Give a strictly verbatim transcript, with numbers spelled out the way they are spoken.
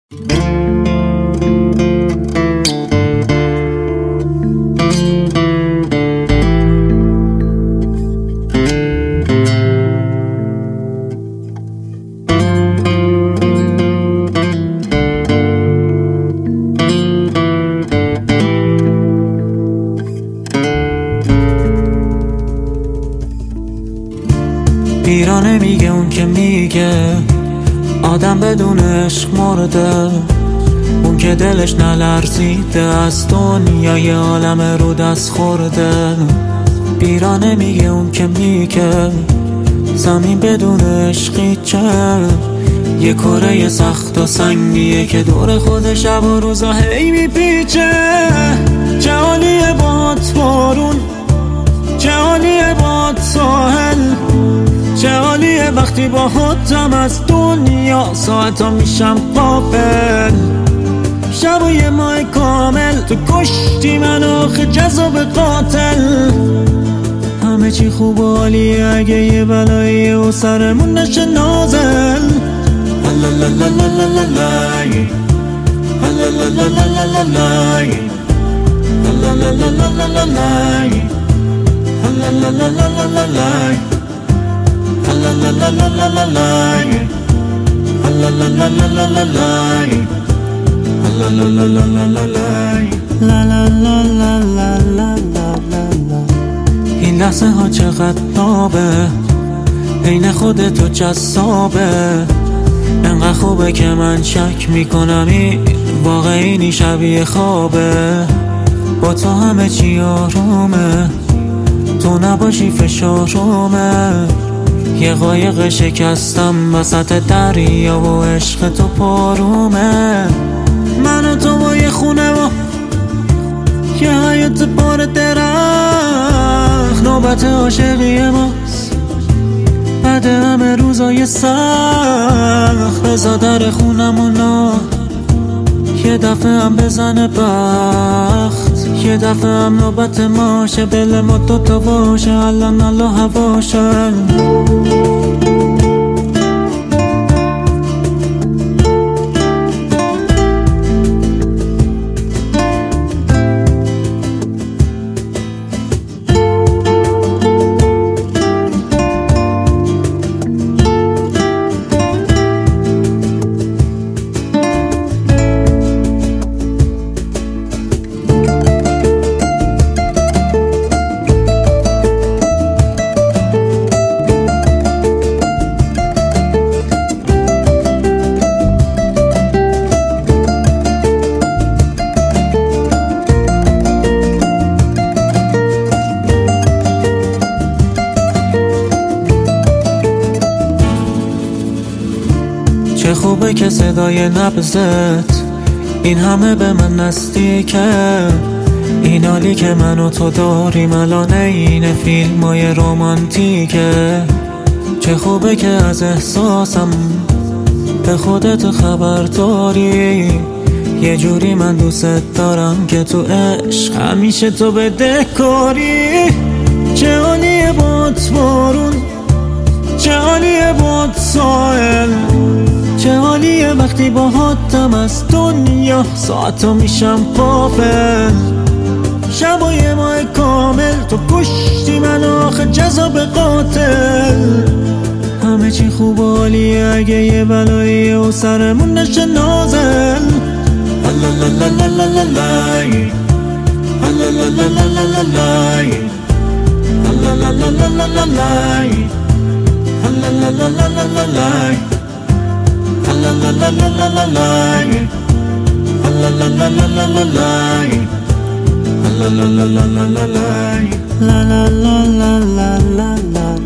پیرانه میگه اون که میگه آدم بدون عشق مرده، اون که دلش نلرزیده از دنیای عالم رو دست خورده. پیرانه میگه اون که میگه زمین بدون عشقی چه، یه کره سخت و سنگیه که دور خود شب و روزا هی میپیچه. چه حالیه باد بارون، چه حالیه باد ساحل، چه حالیه وقتی با خودم از دنیا ساعتا میشم قافل. شب و یه ماه کامل تو کشتی من آخه جذاب قاتل. همه چی خوب و عالیه اگه یه بلاییه و سرمون نشه نازل. این لحظه ها چقدر نابه، عین خودتو جذابه. انقدر خوبه که من شک میکنم این واقعی شبیه خوابه. با تو همه چی آرومه، تو نباشی فشارومه. یه قایق شکستم وسط دریا و عشق تو پارومه. من و تو با یه خونه و یه حیات بار درخت، نوبت عاشقی ماست بعد همه روزای سخت. بزا در خونمونو یه دفعه هم بزنه بخت، یه دفعه هم نوبت ماشه دل ما دوتا باشه الان الله هواشه. چه خوبه که صدای نبضت این همه به من نزدیکه. این حالی که من و تو داریم الان این فیلم های رومانتیکه. چه خوبه که از احساسم به خودت خبر داری. یه جوری من دوست دارم که تو عشق همیشه تو بدهکاری. چه حالیه باد بارون، چه حالیه باد ساحل، چه حالیه وقتی با حاتم از دنیا ساعتا میشم قافل. شب و یه ماه کامل تو کشتی من آخه جذاب قاتل. همه چی خوب و عالیه اگه یه بلاییه و سرمون نشه نازل. La la la la la la